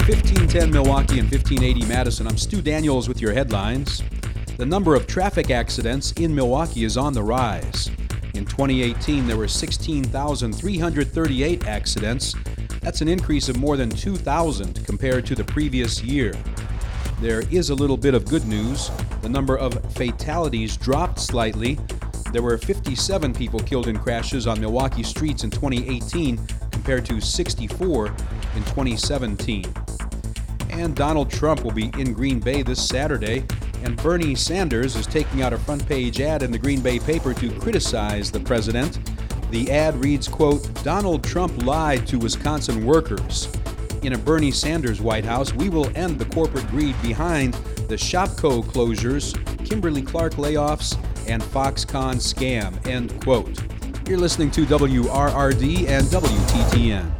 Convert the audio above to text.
1510 Milwaukee and 1580 Madison. I'm Stu Daniels with your headlines. The number of traffic accidents in Milwaukee is on the rise. In 2018, there were 16,338 accidents. That's an increase of more than 2,000 compared to the previous year. There is a little bit of good news. The number of fatalities dropped slightly. There were 57 people killed in crashes on Milwaukee streets in 2018 compared to 64 in 2017. And Donald Trump will be in Green Bay this Saturday, and Bernie Sanders is taking out a front-page ad in the Green Bay paper to criticize the president. The ad reads, quote, "Donald Trump lied to Wisconsin workers. In a Bernie Sanders White House, we will end the corporate greed behind the Shopko closures, Kimberly-Clark layoffs, and Foxconn scam," end quote. You're listening to WRRD and WTTN.